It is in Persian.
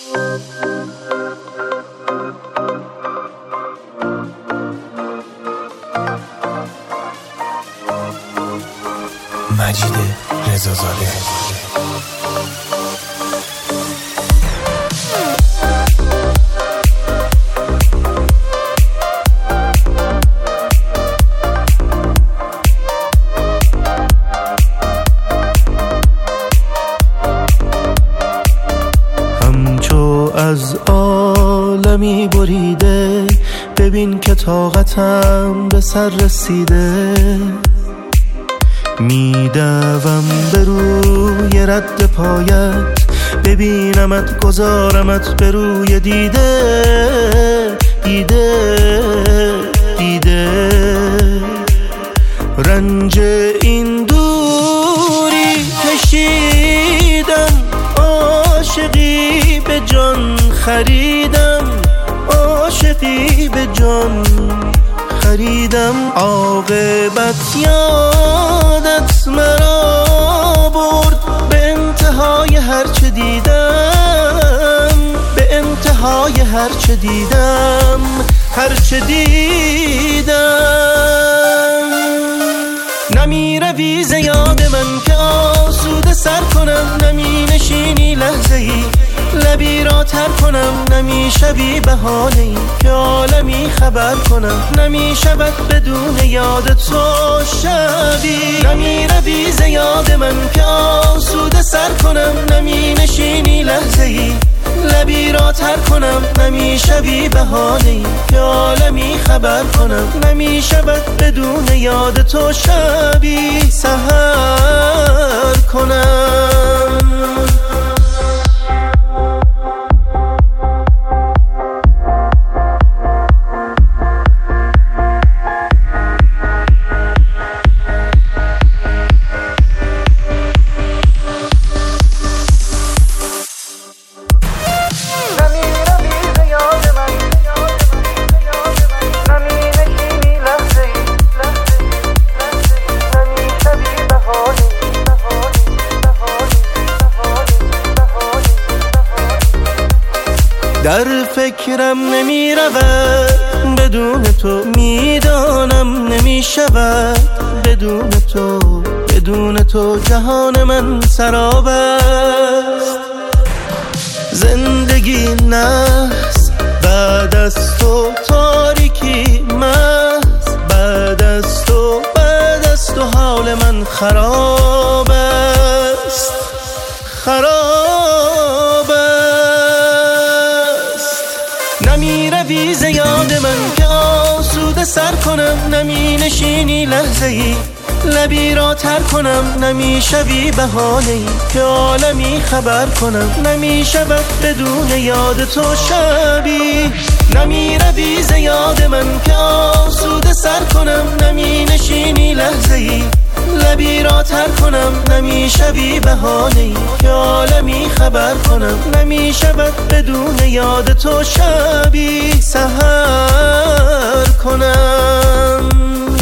مجید رضازاده. همچو از عالمی بریده، ببین که طاقتم به سر رسیده. میدوم به روی رد پایت، ببینمت گذارمت به روی دیده. دیده دیده رنج این دوری کشیدم، عاشقی به جان خریدم، عاشقی به جان خریدم. عاقبت یادت مرا برد، به انتهای هرچه دیدم، به انتهای هرچه دیدم، هرچه دیدم. نمی روی ز یاد من که آسوده سر کنم، نمی نشینی لحظه ای لبی را تر کنم، نمی شبی بهانه ای که عالمی خبر کنم. نمی شود بدون یاد تو شبی، نمی روی ز یاد من که آسوده سر کنم، نمی نشینی لحظه ای لبی را تر کنم، نمی شبی بهانه ای که عالمی خبر کنم. نمی شود بدون یاد تو شبی سحر کنم. در فکرم نمی رود بدون تو، میدانم نمی شود بدون تو. بدون تو جهان من سراب است، زندگی نحس بعد از تو، تاریکی محض بعد از تو. بعد از تو حال من خراب است، خراب است. نمی روی ز یاد من که آسوده سر کنم، نمی نشینی لحظه ای لبی را تر کنم، نمی شبی بهانه ای که عالمی خبر کنم. نمی شود بدون یاد تو شبی، نمی روی ز یاد من که آسوده سر کنم، نمی نشینی لحظه ای لبی را تر کنم، نمی شبی بهانه ای که عالمی خبر کنم. نمی شود بدون یاد تو شبی سحر کنم.